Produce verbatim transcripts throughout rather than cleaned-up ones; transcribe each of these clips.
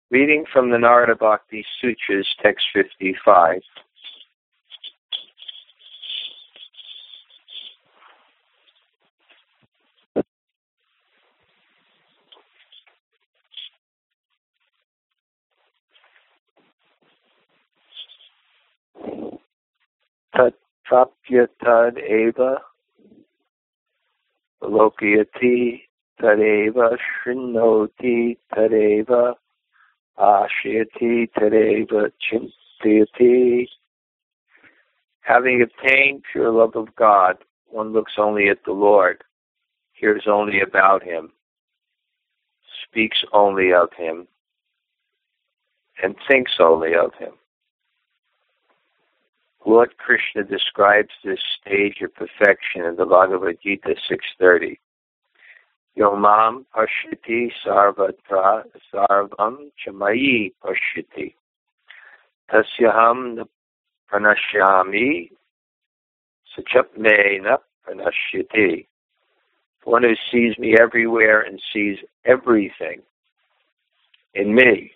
Reading from the Narada Bhakti Sutras, text fifty-five. Tat prapya tad eva lokayati tadeva shrinnoti tadeva ashayati tadeva chintayati. Having obtained pure love of God, one looks only at the Lord, hears only about Him, speaks only of Him, and thinks only of Him. Lord Krishna describes this stage of perfection in the Bhagavad Gita six thirty. Yomam pashyati sarvatra sarvam chamayi pashyati. Tasyaham na pranashyami sachapme na pranashyati. One who sees me everywhere and sees everything in me.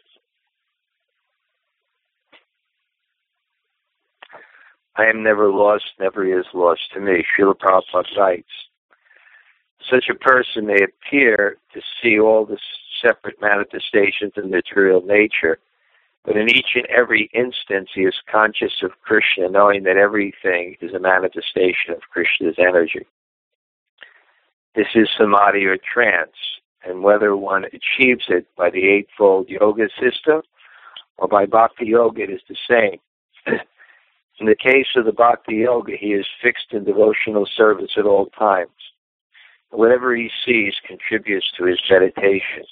I am never lost, never is lost to me. Srila Prabhupada writes, such a person may appear to see all the separate manifestations of material nature, but in each and every instance he is conscious of Krishna, knowing that everything is a manifestation of Krishna's energy. This is samadhi or trance, and whether one achieves it by the Eightfold Yoga system or by Bhakti Yoga, it is the same. In the case of the Bhakti Yoga, he is fixed in devotional service at all times. Whatever he sees contributes to his meditation.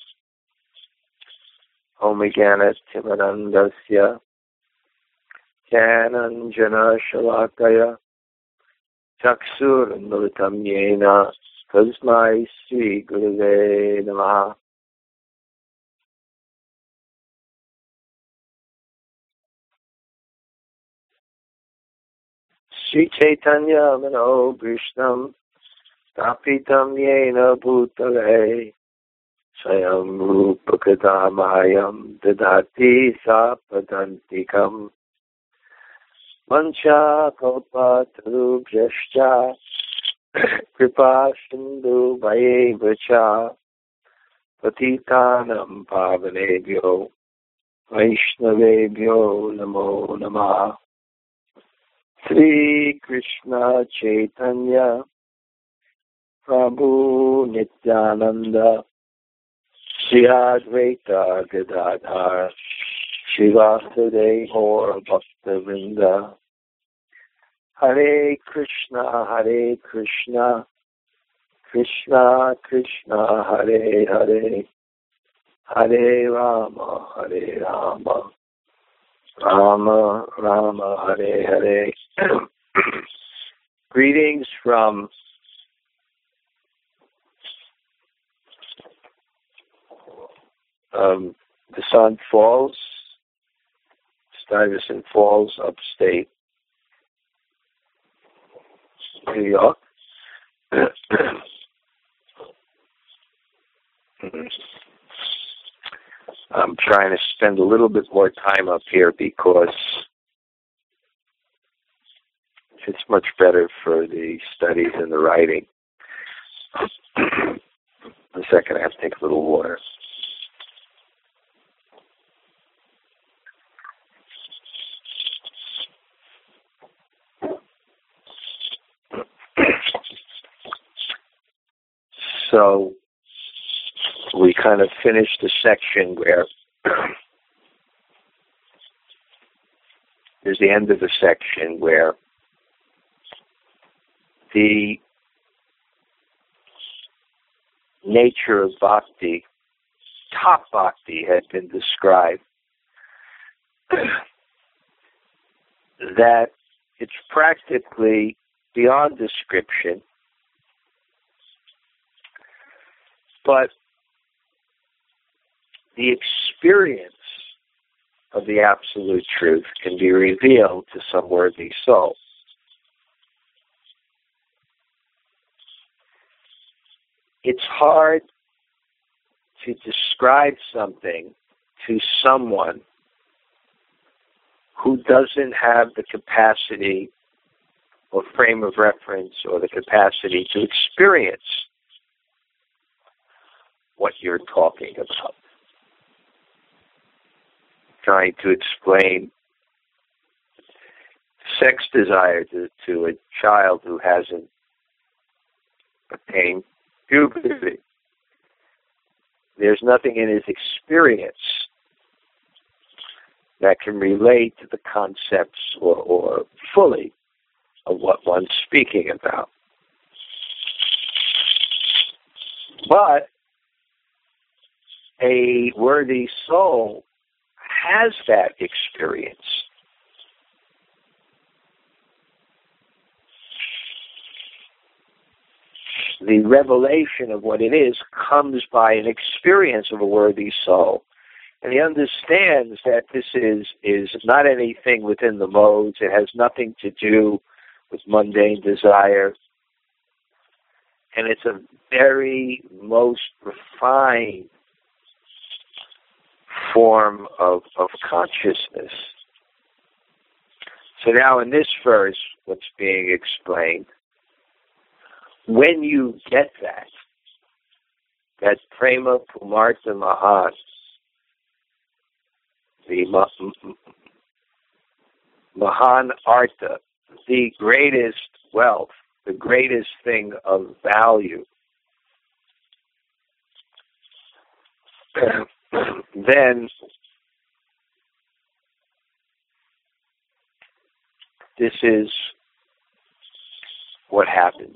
Om Jnana Timarandasya Jnananjana Shalakaya Chaksur Militam Yena Tasmai Sri Gurave Namaha. Sri Chaitanya Mano Krishnam Tapitam Yena Bhutale Swayam Rupa Kadamayam Dadati Sapadantikam Mancha Kalpa Tarubhyascha Kripa Sindhu Vayevacha Patitanam Pavanebhyo Vaishnavebhyo Namo Namah. Sri Krishna Chaitanya Prabhu Nityananda Sri Advaita Gadadhar Srivasudeva Gaur Bhaktivinoda. Hare Krishna Hare Krishna Krishna Krishna Hare Hare Hare Rama Hare Rama Rama Rama Hare Hare. Greetings from um, the Sun Falls, Stuyvesant Falls, upstate New York. I'm trying to spend a little bit more time up here because it's much better for the studies and the writing. A second, I have to take a little water. So we kind of finished the section where there's the end of the section where the nature of bhakti, top bhakti, had been described. That it's practically beyond description, but the experience of the absolute truth can be revealed to some worthy soul. It's hard to describe something to someone who doesn't have the capacity or frame of reference or the capacity to experience what you're talking about. Trying to explain sex desire to, to a child who hasn't attained puberty. There's nothing in his experience that can relate to the concepts or, or fully of what one's speaking about. But a worthy soul has that experience. The revelation of what it is comes by an experience of a worthy soul. And he understands that this is, is not anything within the modes. It has nothing to do with mundane desire. And it's a very most refined form of, of consciousness. So now in this verse, what's being explained, when you get that, that prema pumartha mahan, the mahan artha, the greatest wealth, the greatest thing of value, then this is what happens.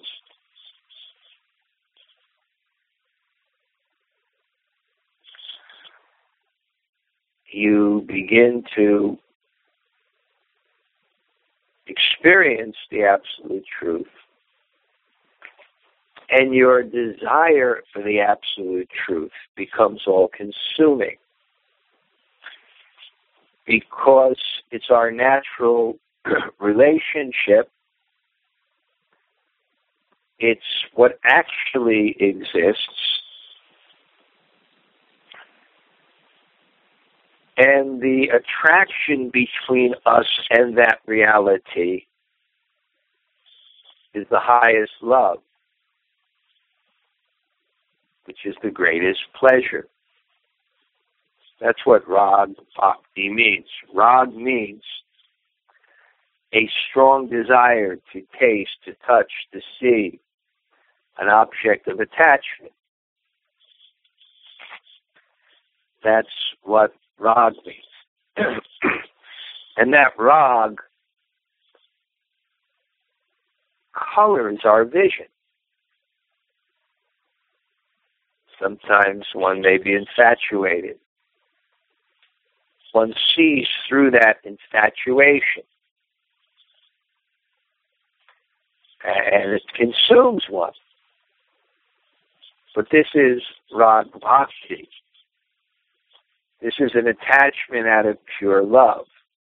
You begin to experience the absolute truth, and your desire for the absolute truth becomes all-consuming, because it's our natural relationship. It's what actually exists. And the attraction between us and that reality is the highest love, which is the greatest pleasure. That's what Rag Bhakti means. Rag means a strong desire to taste, to touch, to see an object of attachment. That's what Rag means. And that Rag colors our vision. Sometimes one may be infatuated. One sees through that infatuation. And it consumes one. But this is Rag Bhakti. This is an attachment out of pure love.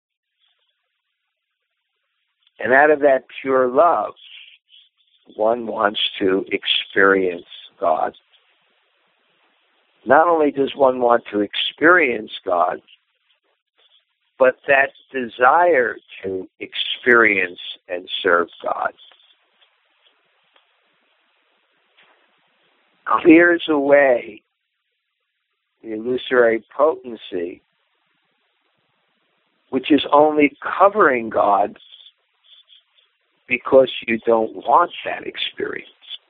And out of that pure love, one wants to experience God. Not only does one want to experience God, but that desire to experience and serve God clears away the illusory potency, which is only covering God because you don't want that experience.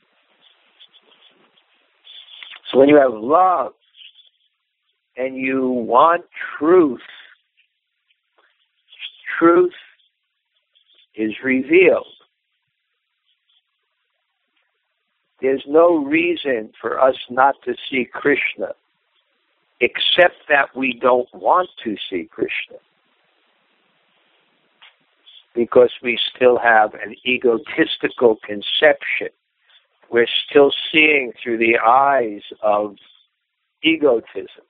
So when you have love and you want truth, truth is revealed. There's no reason for us not to see Krishna, except that we don't want to see Krishna, because we still have an egotistical conception. We're still seeing through the eyes of egotism,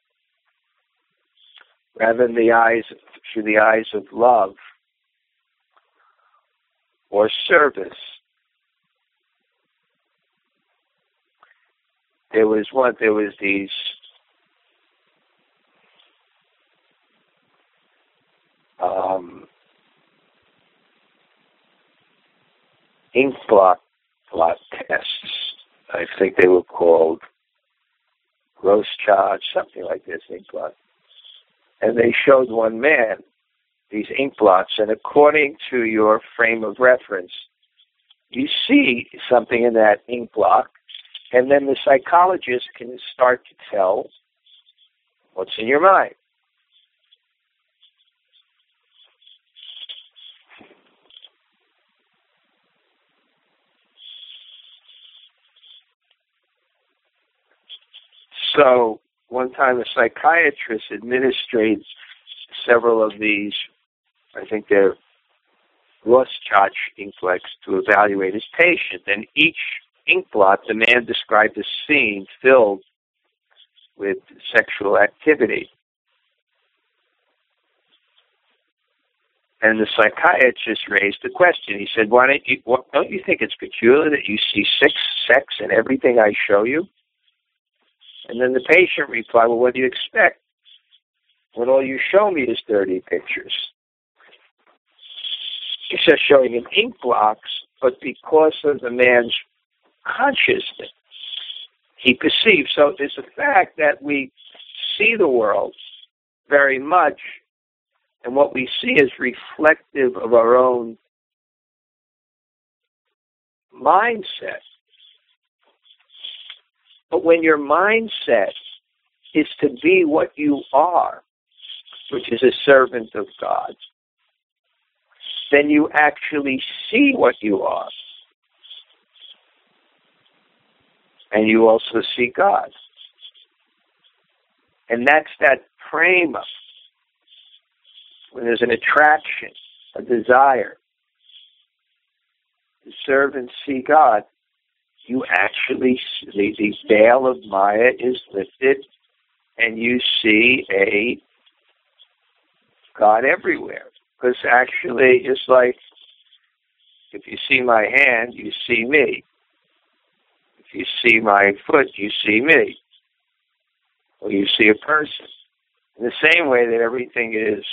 rather than the eyes through the eyes of love or service. There was one. There was these um, ink blot, blot tests. I think they were called gross charge, something like this, ink blot. And they showed one man these ink blots, and according to your frame of reference, you see something in that ink blot, and then the psychologist can start to tell what's in your mind. So one time a psychiatrist administered several of these, I think they're Rorschach inkblot, to evaluate his patient. And each inkblot, the man described a scene filled with sexual activity. And the psychiatrist raised the question. He said, "Why don't you? What, don't you think it's peculiar that you see sex, sex in everything I show you?" And then the patient replied, "Well, what do you expect when all you show me is dirty pictures?" He says, showing him ink blocks, but because of the man's consciousness, he perceives. So it's a fact that we see the world very much, and what we see is reflective of our own mindset. But when your mindset is to be what you are, which is a servant of God, then you actually see what you are. And you also see God. And that's that prema. When there's an attraction, a desire, the servants see God, you actually see the veil of Maya is lifted, and you see a God everywhere. Because actually, it's like, if you see my hand, you see me. If you see my foot, you see me. Or you see a person. In the same way that everything is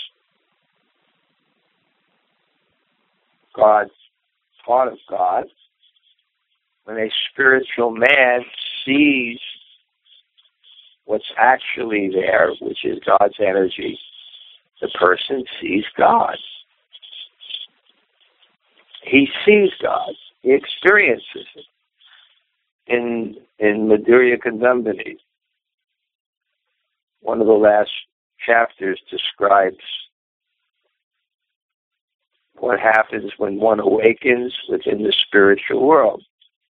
God's part of God, when a spiritual man sees what's actually there, which is God's energy, the person sees God. He sees God. He experiences it. In in Madhurya Kadambini, one of the last chapters describes what happens when one awakens within the spiritual world.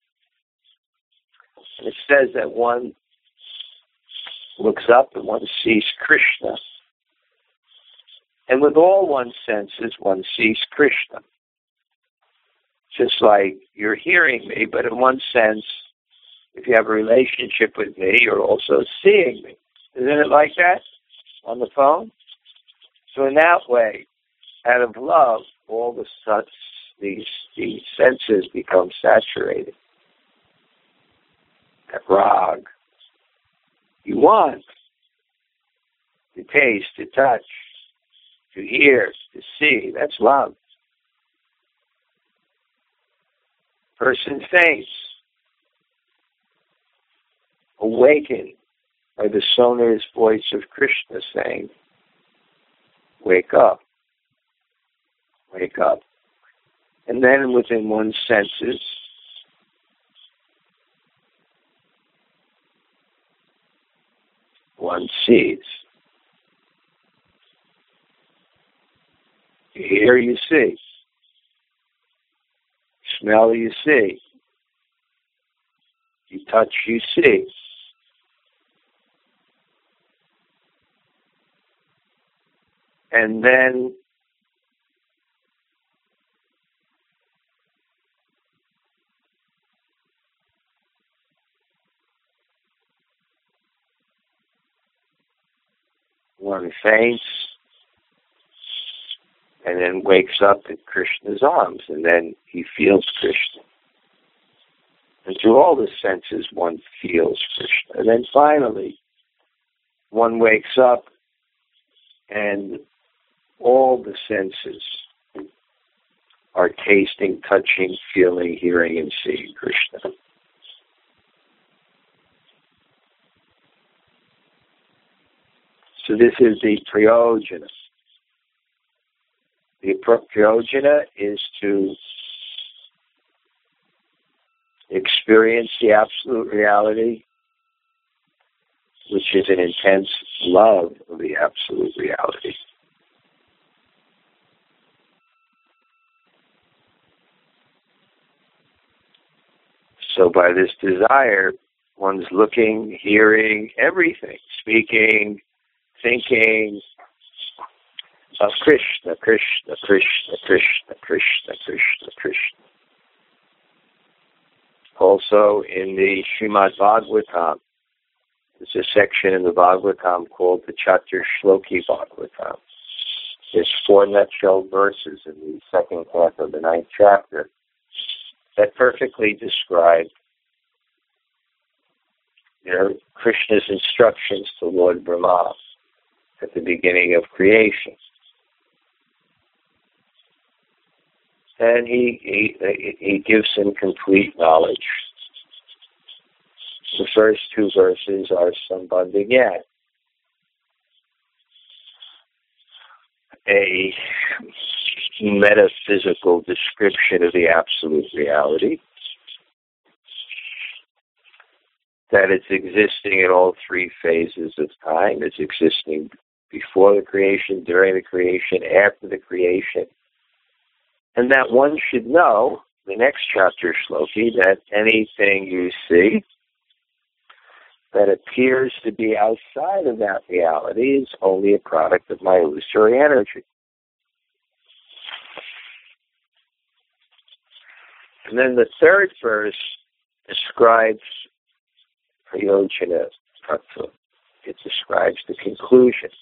And it says that one looks up and one sees Krishna. And with all one's senses, one sees Krishna. Just like you're hearing me, but in one sense, if you have a relationship with me, you're also seeing me. Isn't it like that on the phone? So in that way, out of love, all the such these these senses become saturated. That rag. You want to taste, to touch, to hear, to see. That's love. Person faints, awakened by the sonorous voice of Krishna saying, "Wake up, wake up." And then within one's senses, one sees. You hear, you see. Smell, you see. You touch, you see. And then one faints and then wakes up in Krishna's arms, and then he feels Krishna. And through all the senses, one feels Krishna. And then finally, one wakes up and all the senses are tasting, touching, feeling, hearing, and seeing Krishna. So this is the prayojana. The prayojana is to experience the absolute reality, which is an intense love of the absolute reality. So by this desire, one's looking, hearing, everything, speaking, thinking of Krishna, Krishna, Krishna, Krishna, Krishna, Krishna, Krishna. Also in the Srimad Bhagavatam, there's a section in the Bhagavatam called the Chatur Shloki Bhagavatam. There's four nutshell verses in the second half of the ninth chapter that perfectly describe, you know, Krishna's instructions to Lord Brahma at the beginning of creation. And he, he, he gives him complete knowledge. The first two verses are Sambandha Gyan, a metaphysical description of the absolute reality, that it's existing in all three phases of time. It's existing before the creation, during the creation, after the creation. And that one should know, the next chapter, Shloki, that anything you see that appears to be outside of that reality is only a product of my illusory energy. And then the third verse describes Prayojana Tattva. It describes the conclusion.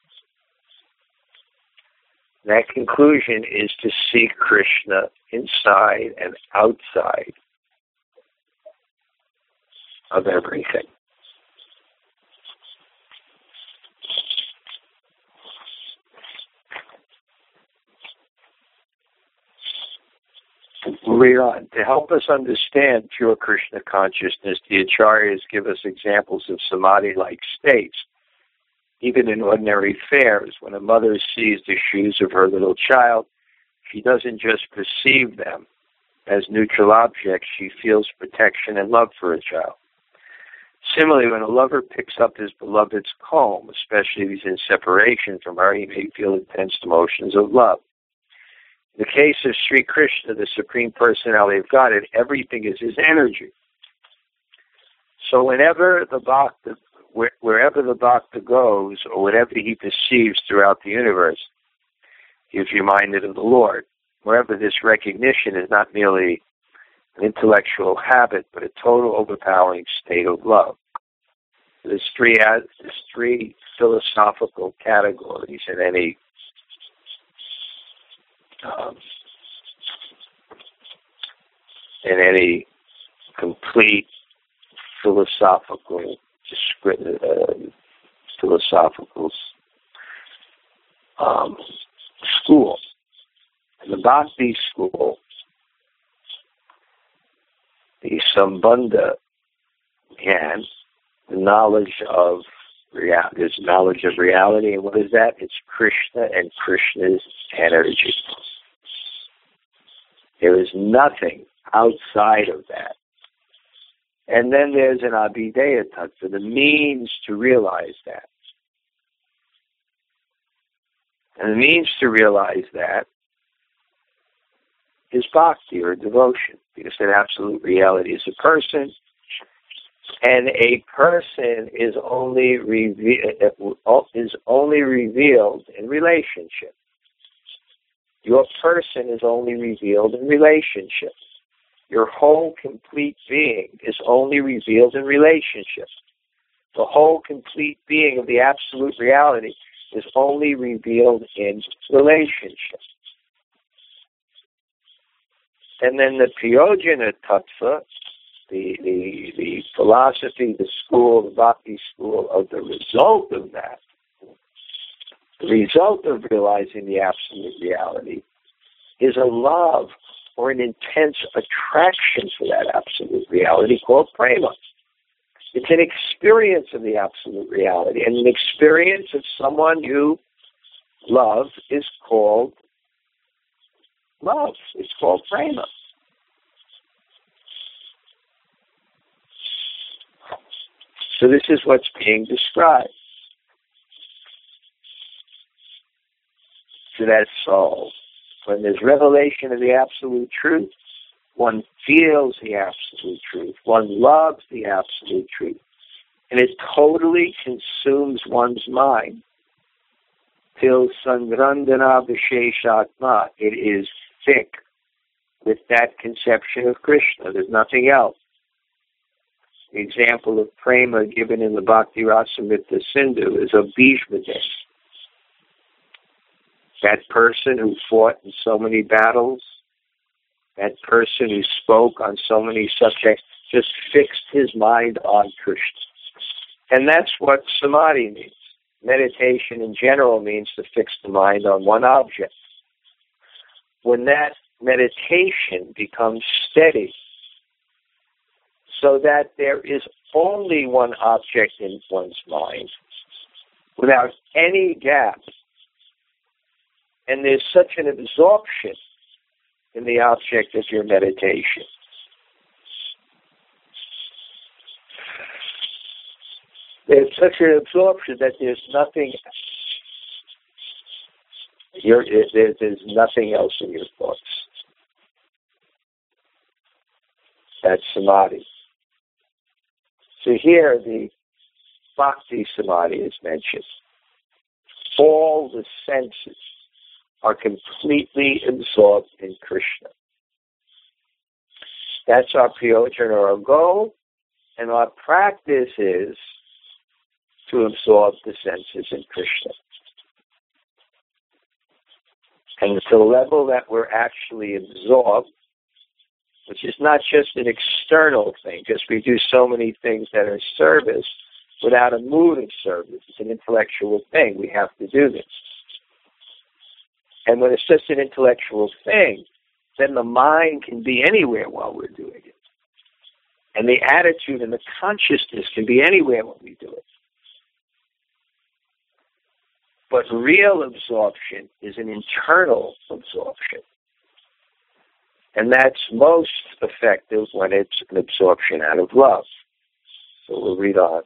That conclusion is to see Krishna inside and outside of everything. Read on. To help us understand pure Krishna consciousness, the Acharyas give us examples of samadhi-like states. Even in ordinary affairs, when a mother sees the shoes of her little child, she doesn't just perceive them as neutral objects, she feels protection and love for a child. Similarly, when a lover picks up his beloved's comb, especially if he's in separation from her, he may feel intense emotions of love. In the case of Sri Krishna, the Supreme Personality of Godhead, everything is his energy. So whenever the bhakta, wherever the bhakta goes, or whatever he perceives throughout the universe, he is reminded of the Lord. Wherever this recognition is not merely an intellectual habit, but a total overpowering state of love. There's three, there's three philosophical categories in any Um, in any complete philosophical, uh, philosophical um, school. In the Bhakti school, the Sambandha Gyan, the knowledge of reality, there's knowledge of reality, and what is that? It's Krishna and Krishna's energy. There is nothing outside of that. And then there's an Abhideya Tattva, the means to realize that. And the means to realize that is bhakti, or devotion, because that absolute reality is a person, and a person is only reve- is only revealed in relationship. Your person is only revealed in relationship. Your whole complete being is only revealed in relationship. The whole complete being of the absolute reality is only revealed in relationship. And then the Prayojana Tattva, the, the, the philosophy, the school, the Bhakti school of the result of that, The result of realizing the absolute reality is a love or an intense attraction for that absolute reality called prema. It's an experience of the absolute reality, and an experience of someone you love is called love. It's called prema. So this is what's being described. To that soul, when there's revelation of the absolute truth, one feels the absolute truth. One loves the absolute truth. And it totally consumes one's mind. Till sangrandana visheshatma. It is thick with that conception of Krishna. There's nothing else. The example of prema given in the Bhakti Rasamrita Sindhu is of Bhishmadev. That person who fought in so many battles, that person who spoke on so many subjects, just fixed his mind on Krishna. And that's what samadhi means. Meditation in general means to fix the mind on one object. When that meditation becomes steady, so that there is only one object in one's mind, without any gap, and there's such an absorption in the object of your meditation. There's such an absorption that there's nothing, you're, there, there's nothing else in your thoughts. That's samadhi. So here the bhakti samadhi is mentioned. All the senses are completely absorbed in Krishna. That's our prayojan or our goal, and our practice is to absorb the senses in Krishna. And to the level that we're actually absorbed, which is not just an external thing, because we do so many things that are service without a mood of service. It's an intellectual thing. We have to do this. And when it's just an intellectual thing, then the mind can be anywhere while we're doing it. And the attitude and the consciousness can be anywhere when we do it. But real absorption is an internal absorption. And that's most effective when it's an absorption out of love. So we'll read on.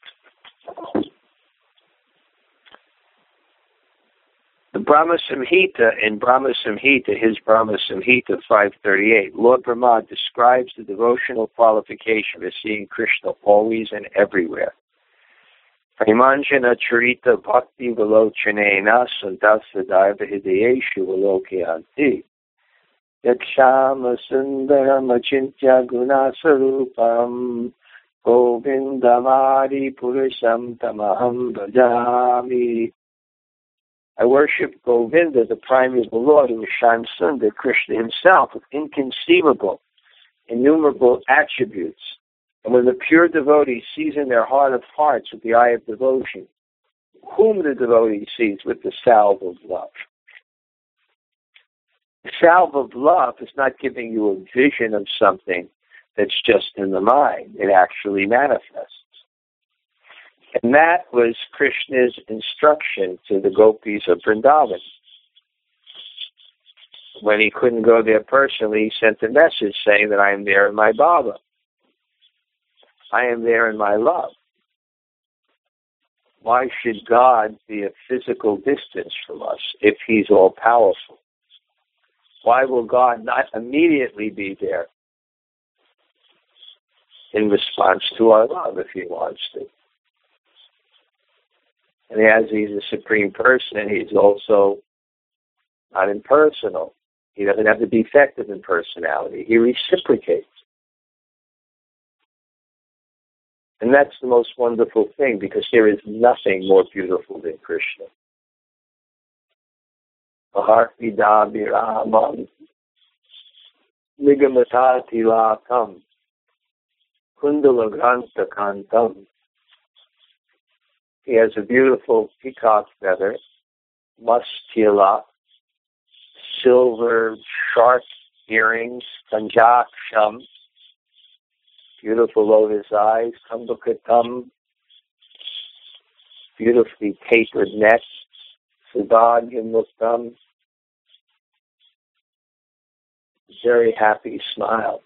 The Brahma Samhita, in Brahma Samhita, his Brahma Samhita five thirty-eight, Lord Brahma describes the devotional qualification of seeing Krishna always and everywhere. Premanjana charita bhakti velochanena santasadaiva hidayeshu velokyanti. Yakshama sundaram achintya gunasarupam govindamadi purusham tamaham bhajami. I worship Govinda, the primeval Lord, who is Shyam Sundar, Krishna himself, with inconceivable, innumerable attributes. And when the pure devotee sees in their heart of hearts with the eye of devotion, whom the devotee sees with the salve of love. The salve of love is not giving you a vision of something that's just in the mind. It actually manifests. And that was Krishna's instruction to the gopis of Vrindavan. When he couldn't go there personally, he sent a message saying that I am there in my bhava. I am there in my love. Why should God be a physical distance from us if he's all-powerful? Why will God not immediately be there in response to our love if he wants to? And as he's a supreme person, he's also not impersonal. He doesn't have the defect of impersonality. He reciprocates. And that's the most wonderful thing, because there is nothing more beautiful than Krishna. Maharvidabhiramam Nigamatatilakam Kundalagrantakantam. He has a beautiful peacock feather, Mustila, silver shark earrings, Kanjaksham, beautiful lotus eyes, Kumbhakatam, beautifully tapered neck, Siddharthamuktam, very happy smile.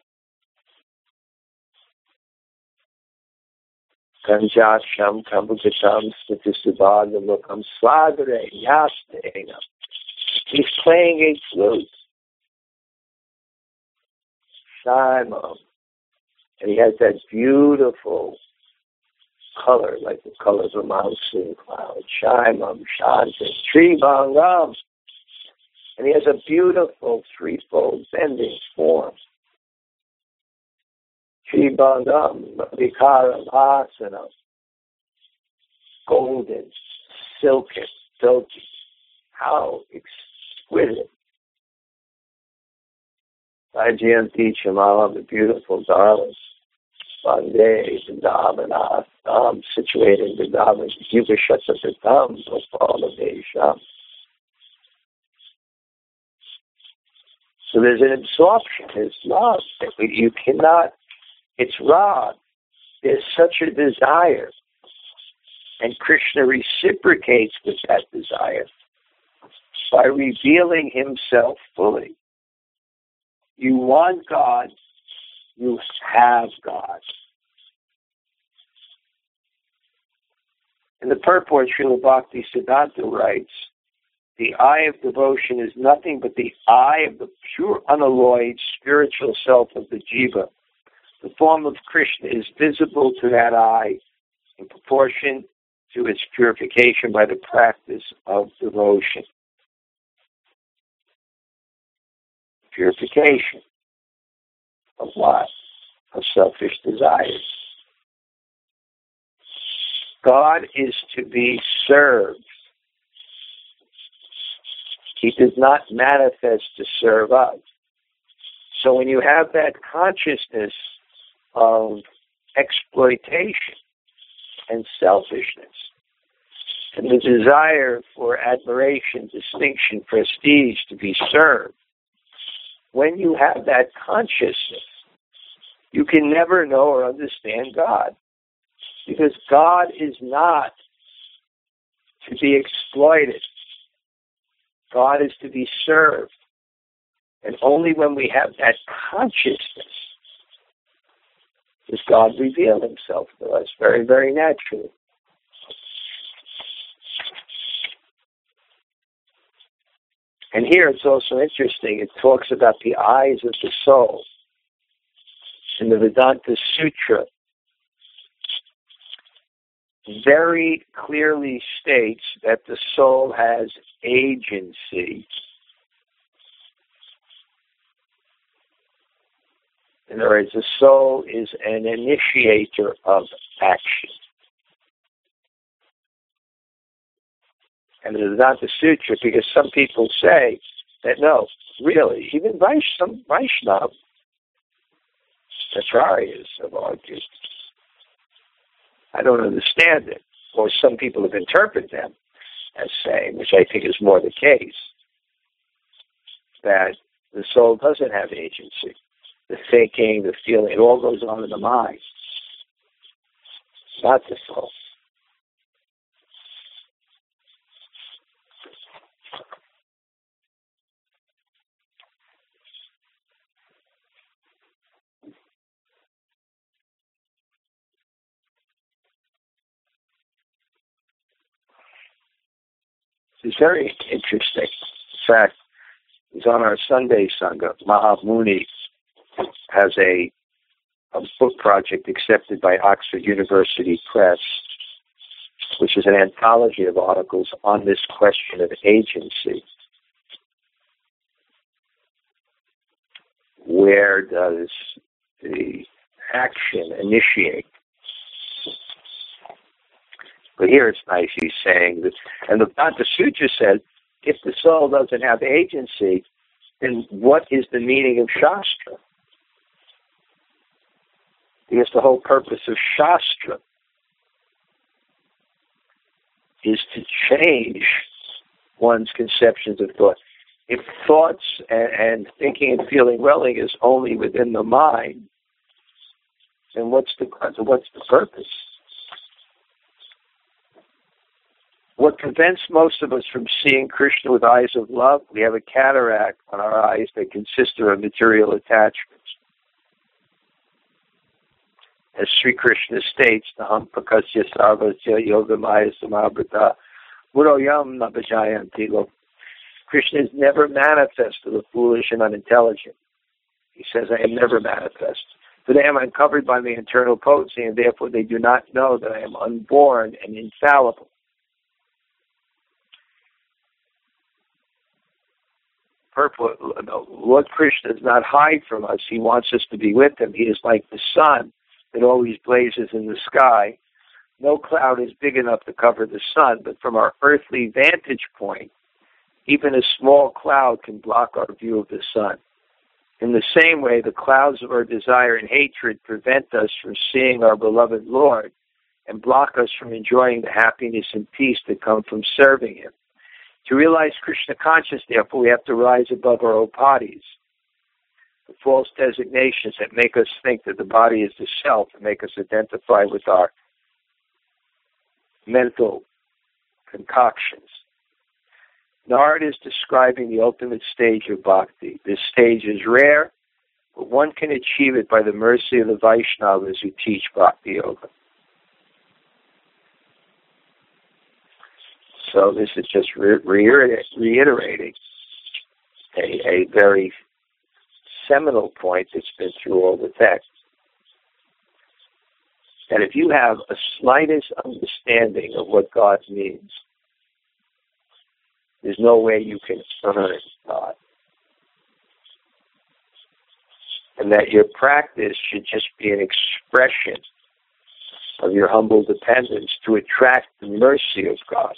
Kanjaksham, Kumbhakatam, Siddharthamuktam, Swadare, Yastena. He's playing a flute. Shimam. And he has that beautiful color, like the color of a monsoon cloud. Shimam, Shanti, Tribangam. And he has a beautiful threefold bending form. Tribangam, Vikaram, Asana. Golden, silken, silky. How exquisite. Vajayanti Chamala, the beautiful darling. Vande, Vrindavan, um, situated in Vrindavan, Yugashata Vidam, Gopala Desham. So there's an absorption, there's love. You cannot, it's raw. There's such a desire. And Krishna reciprocates with that desire by revealing himself fully. You want God, you have God. In the purport, Srila Bhakti Siddhanta writes, the eye of devotion is nothing but the eye of the pure, unalloyed spiritual self of the jiva. The form of Krishna is visible to that eye in proportion to its purification by the practice of devotion. Purification of what? Of selfish desires. God is to be served. He does not manifest to serve us. So when you have that consciousness of exploitation and selfishness, and the desire for admiration, distinction, prestige, to be served, when you have that consciousness, you can never know or understand God. Because God is not to be exploited. God is to be served. And only when we have that consciousness does God reveal himself to us very, very naturally. And here it's also interesting. It talks about the eyes of the soul. In the Vedanta Sutra, very clearly states that the soul has agency. In other words, the soul is an initiator of action. And the Vedanta Sutra, because some people say that no, really, even Vaishnav, some Vaishnav, Acharyas have argued. I don't understand it. Or some people have interpreted them as saying, which I think is more the case, that the soul doesn't have agency. The thinking, the feeling, it all goes on in the mind. It's not the soul. It's very interesting. In fact, he's on our Sunday Sangha. Mahamuni has a, a book project accepted by Oxford University Press, which is an anthology of articles on this question of agency. Where does the action initiate? But here it's nice, he's saying that, and the Vedanta Sutra said, if the soul doesn't have agency, then what is the meaning of Shastra? Because the whole purpose of Shastra is to change one's conceptions of thought. If thoughts and, and thinking and feeling welling is only within the mind, then what's the what's the purpose? What prevents most of us from seeing Krishna with eyes of love? We have a cataract on our eyes that consists of material attachments. As Sri Krishna states, Naham pakasya sarvasya yogamaya samabrata muroyam nabhajayanti lo. Krishna is never manifest to the foolish and unintelligent. He says, I am never manifest. For they am uncovered by my internal potency, and therefore they do not know that I am unborn and infallible. Purpose, Lord Krishna does not hide from us. He wants us to be with him. He is like the sun that always blazes in the sky. No cloud is big enough to cover the sun, but from our earthly vantage point, even a small cloud can block our view of the sun. In the same way, the clouds of our desire and hatred prevent us from seeing our beloved Lord and block us from enjoying the happiness and peace that come from serving him. To realize Krishna consciousness, therefore, we have to rise above our upadhis, the false designations that make us think that the body is the self and make us identify with our mental concoctions. Narad is describing the ultimate stage of bhakti. This stage is rare, but one can achieve it by the mercy of the Vaishnavas who teach bhakti yoga. So this is just re- re- reiterating a, a very seminal point that's been through all the text. That if you have a slightest understanding of what God means, there's no way you can earn God. And that your practice should just be an expression of your humble dependence to attract the mercy of God.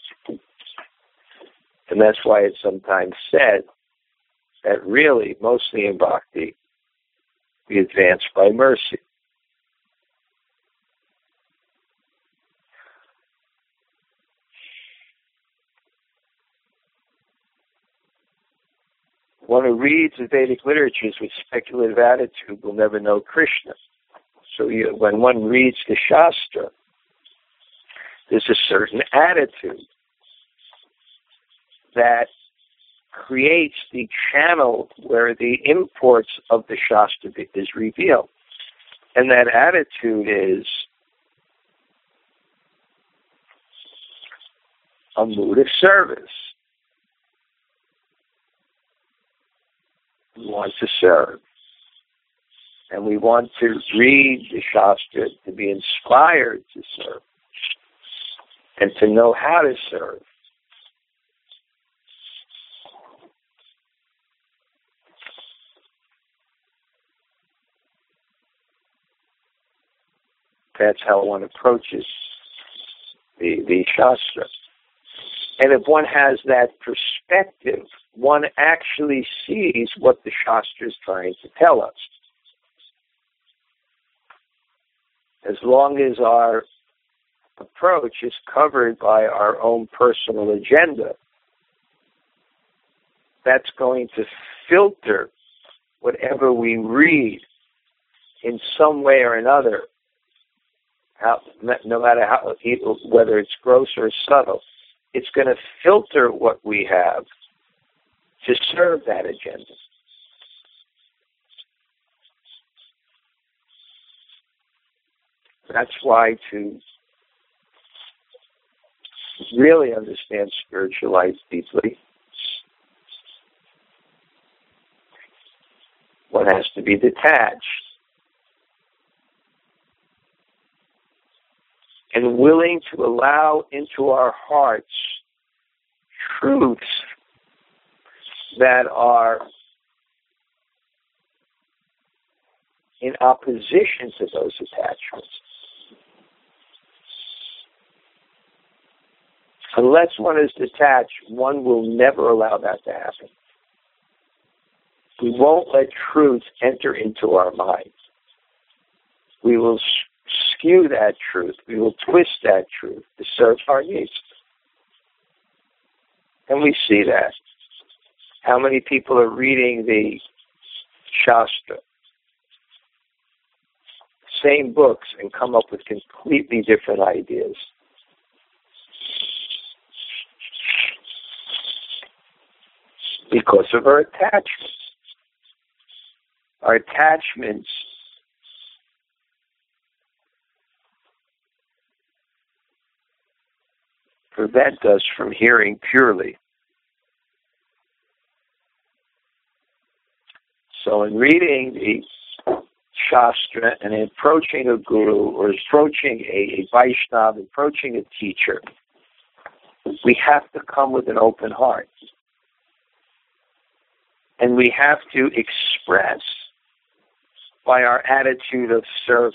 And that's why it's sometimes said that really, mostly in bhakti, we advance by mercy. One who reads the Vedic literatures with speculative attitude will never know Krishna. So you, when one reads the Shastra, there's a certain attitude that creates the channel where the imports of the Shastra is revealed. And that attitude is a mood of service. We want to serve. And we want to read the Shastra to be inspired to serve and to know how to serve. That's how one approaches the, the Shastra. And if one has that perspective, one actually sees what the Shastra is trying to tell us. As long as our approach is covered by our own personal agenda, that's going to filter whatever we read in some way or another, how, no matter how, whether it's gross or subtle. It's going to filter what we have to serve that agenda. That's why to really understand spiritual life deeply, one has to be detached and willing to allow into our hearts truths that are in opposition to those attachments. Unless one is detached, one will never allow that to happen. We won't let truth enter into our minds. We will skew that truth. We will twist that truth to serve our needs. And we see that. How many people are reading the Shastra, same books, and come up with completely different ideas? Because of our attachments. Our attachments prevent us from hearing purely. So in reading the Shastra and approaching a guru or approaching a, a Vaishnava, approaching a teacher, we have to come with an open heart. And we have to express by our attitude of service.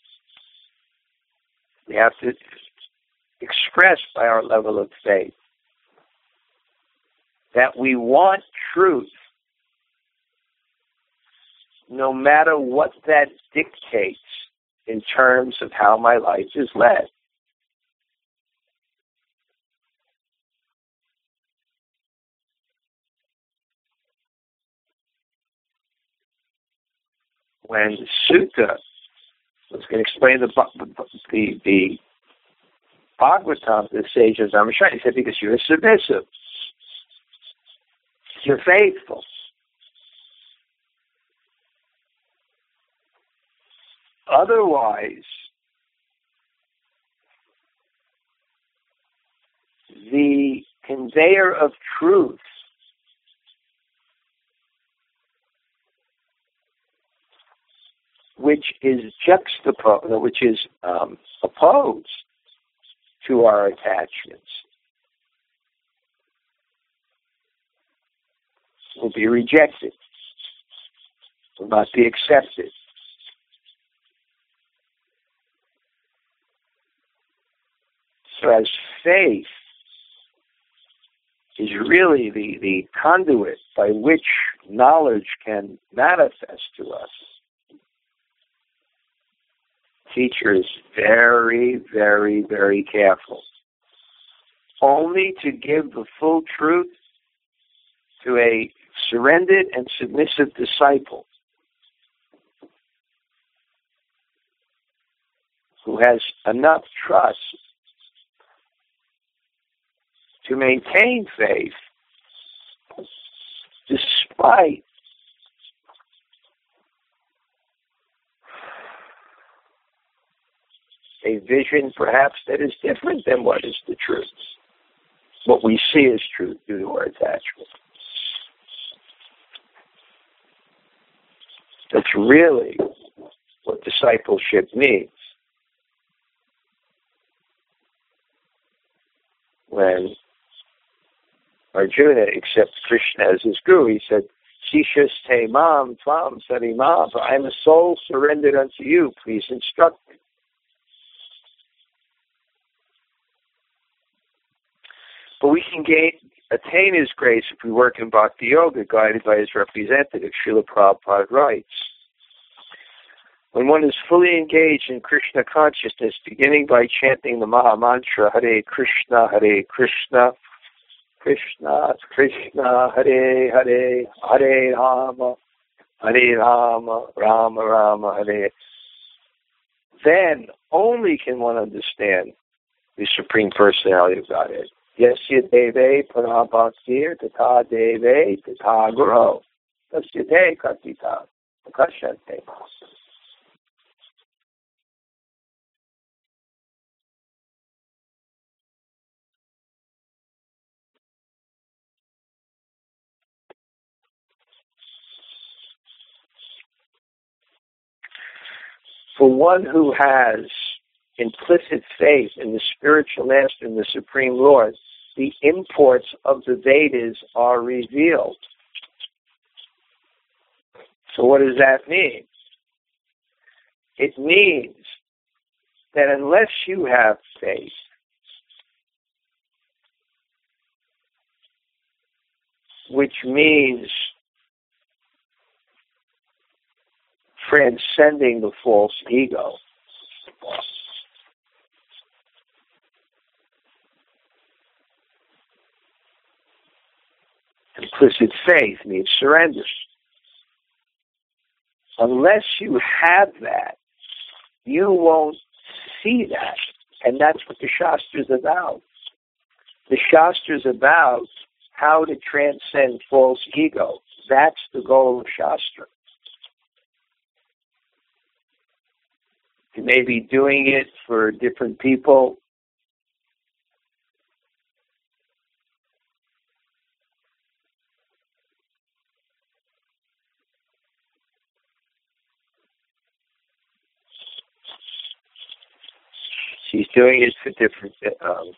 We have to express by our level of faith that we want truth, no matter what that dictates in terms of how my life is led. When Sutta was going to explain the the, the Bhagavatam to the sages, I'm sure he said, because you're submissive, you're faithful. Otherwise, the conveyor of truth which is juxtaposed, which is um, opposed to our attachments, will be rejected, will not be accepted. So as faith is really the, the conduit by which knowledge can manifest to us, teacher is very, very, very careful. Only to give the full truth to a surrendered and submissive disciple who has enough trust to maintain faith despite a vision perhaps that is different than what is the truth. What we see as truth due to our attachment. That's really what discipleship means. When Arjuna accepts Krishna as his guru, he said, Shishas te mam tvam sarimam, I am a soul surrendered unto you, please instruct me. But we can gain, attain his grace if we work in Bhakti Yoga, guided by his representative, Srila Prabhupada writes. When one is fully engaged in Krishna consciousness, beginning by chanting the Maha Mantra, Hare Krishna, Hare Krishna, Krishna Krishna, Hare Hare, Hare Rama, Hare Rama, Rama Rama, Hare. Then only can one understand the Supreme Personality of Godhead. Yasya deve parabhaktir tata deve tata guru. Tasya te katita prakashante. For one who has implicit faith in the spiritual master and the Supreme Lord, the imports of the Vedas are revealed. So what does that mean? It means that unless you have faith, which means transcending the false ego, Implicit faith means surrender. Unless you have that, you won't see that. And that's what the Shastra is about. The Shastra is about how to transcend false ego. That's the goal of Shastra. You may be doing it for different people. She's doing it for different, um,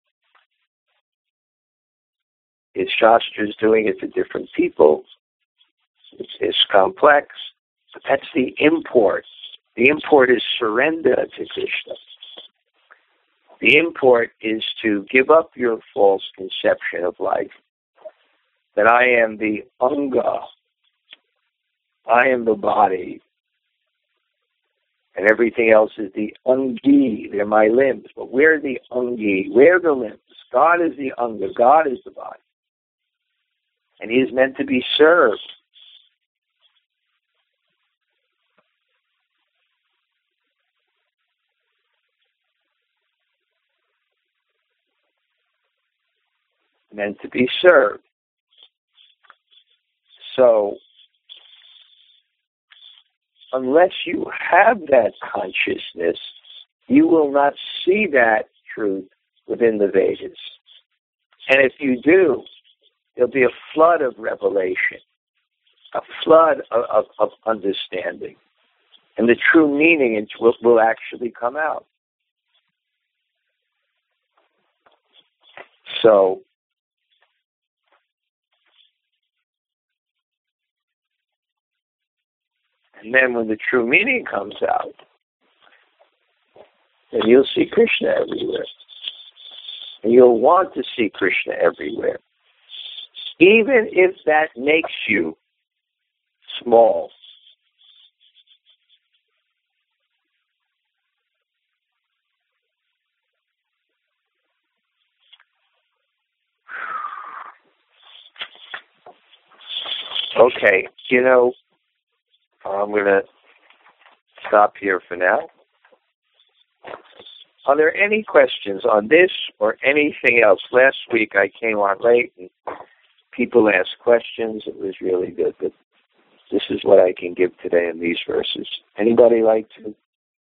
his Shastra is doing it for different people. It's, it's complex, but that's the import. The import is surrender to Krishna. The import is to give up your false conception of life, that I am the anga, I am the body, and everything else is the angi, they're my limbs. But we're the angi, we're the limbs. God is the anga, God is the body. And he is meant to be served. Meant to be served. So, unless you have that consciousness, you will not see that truth within the Vedas. And if you do, there'll be a flood of revelation, a flood of, of, of understanding, and the true meaning will, will actually come out. So, and then when the true meaning comes out, then you'll see Krishna everywhere. And you'll want to see Krishna everywhere. Even if that makes you small. Okay, you know, I'm going to stop here for now. Are there any questions on this or anything else? Last week I came on late and people asked questions. It was really good, but this is what I can give today in these verses. Anybody like to?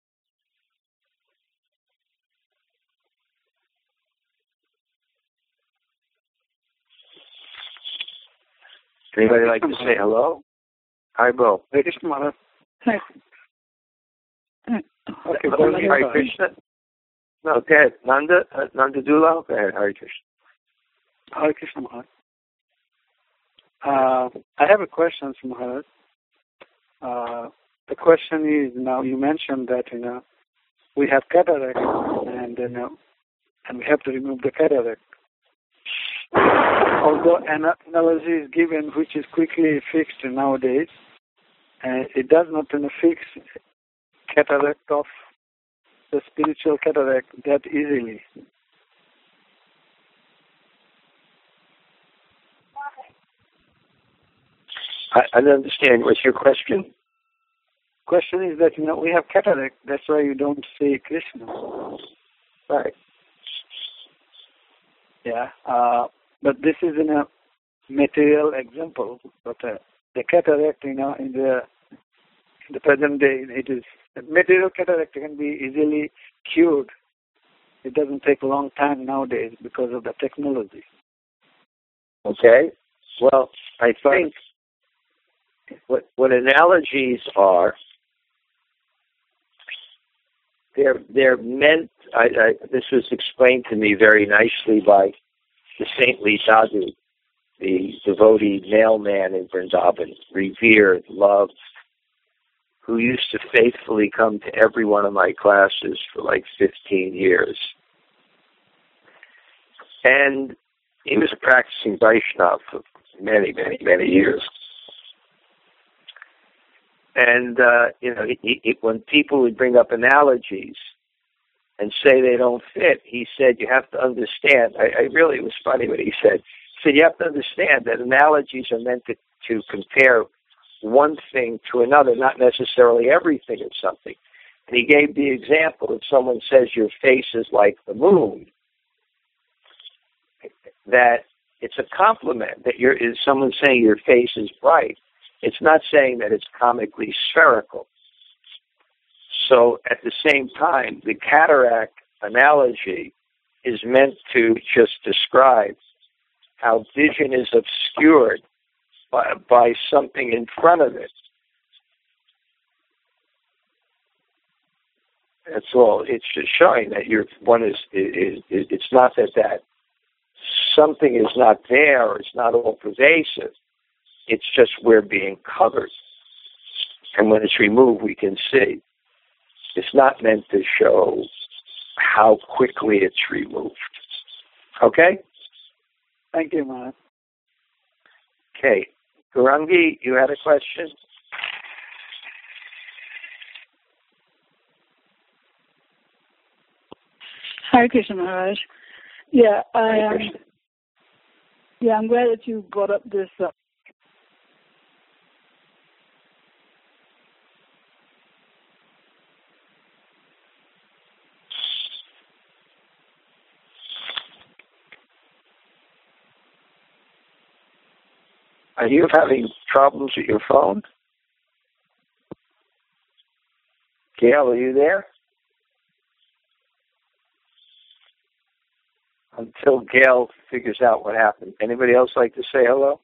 Anybody like to say hello? Hi, Bo. Hare Krishna Maharaj. Okay, Hare Krishna. No, go ahead. Nanda, uh, Nanda Dula, go ahead. Hare Krishna. Hare Krishna Maharaj. Uh, I have a question, Maharaj. Uh, the question is, now you mentioned that, you know, we have cataract and, you know, and we have to remove the cataract. Although an analogy is given which is quickly fixed nowadays, and it does not you know, fix cataract of the spiritual cataract that easily. I, I don't understand. What's your question? Question is that, you know, we have cataract, that's why you don't see Krishna. Right. Yeah, uh, but this is in a material example, but uh, the cataract, you know, in the in the present day, it is material cataract can be easily cured. It doesn't take a long time nowadays because of the technology. Okay. Well, I think what what analogies are, they're they're meant. I, I, this was explained to me very nicely by the saintly Sadhu, the devotee mailman in Vrindavan, revered, loved, who used to faithfully come to every one of my classes for like fifteen years. And he was a practicing Vaishnava for many, many, many years. And, uh, you know, he, he, when people would bring up analogies and say they don't fit, he said, you have to understand. I, I really, it was funny what he said. So you have to understand that analogies are meant to, to compare one thing to another, not necessarily everything of something. And he gave the example, if someone says your face is like the moon, that it's a compliment, that you're, is someone saying your face is bright. It's not saying that it's comically spherical. So at the same time, the cataract analogy is meant to just describe how vision is obscured by, by something in front of it. That's all. It's just showing that you're one is, is, is it's not that that something is not there or it's not all pervasive. It's just we're being covered. And when it's removed, we can see. It's not meant to show how quickly it's removed. Okay? Thank you, Maharaj. Okay. Gurangi, you had a question? Hare Krishna, Maharaj. Yeah, I um, yeah, I'm glad that you brought up this. Uh, Are you having problems with your phone? Gail, are you there? Until Gail figures out what happened. Anybody else like to say hello?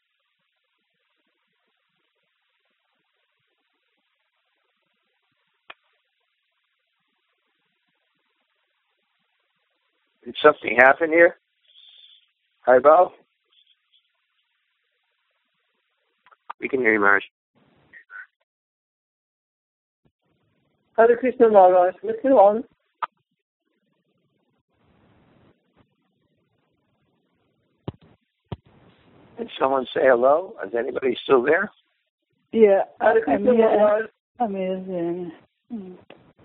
Did something happen here? Hi, Bo? We can hear you, Maharaj. Hare Krishna, Maharaj. Listen on. Did someone say hello? Is anybody still there? Yeah, Hare I, Krishna, I'm here. Maharaj. Amazing. Mm.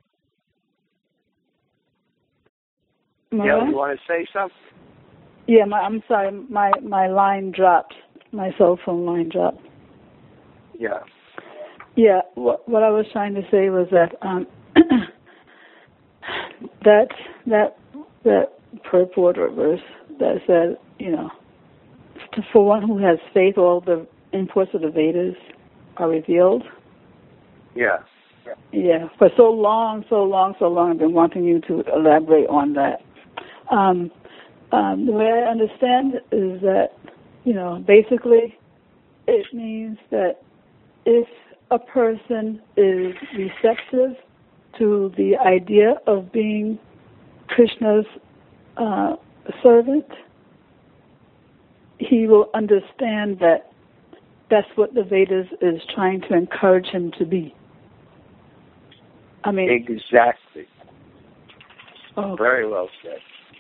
Gail, you want to say something? Yeah, my, I'm sorry. My my line dropped. My cell phone line dropped. Yeah. Yeah. What what I was trying to say was that um, that that that purport or verse that said, you know, for one who has faith, all the imports of the Vedas are revealed. Yeah. Yeah. Yeah. For so long, so long, so long, I've been wanting you to elaborate on that. Um, um, the way I understand it is that, you know, basically it means that if a person is receptive to the idea of being Krishna's uh, servant, he will understand that that's what the Vedas is trying to encourage him to be. I mean, exactly. Oh, very well said.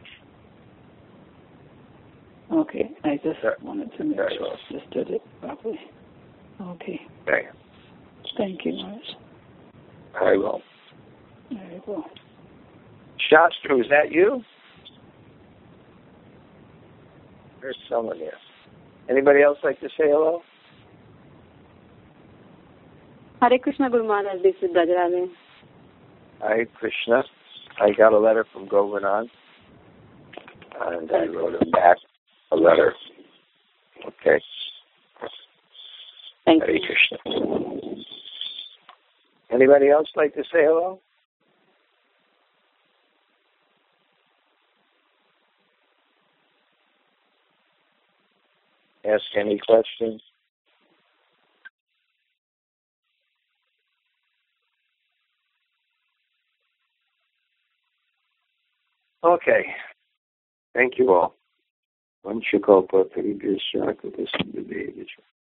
Okay, I just Very, wanted to make very sure well. I understood it properly. Okay. Okay. Thank you, Maharaj. Very well. Very well. Shastra, is that you? There's someone here. Anybody else like to say hello? Hare Krishna, Guru Maharaj. This is Brajarani. Hare Krishna. I got a letter from Govardhan, and I wrote him back a letter. Okay. Thank Hare you. Krishna. Anybody else like to say hello? Ask any questions? Okay. Thank you all. Vanshikopa Paribhyasya Kritasya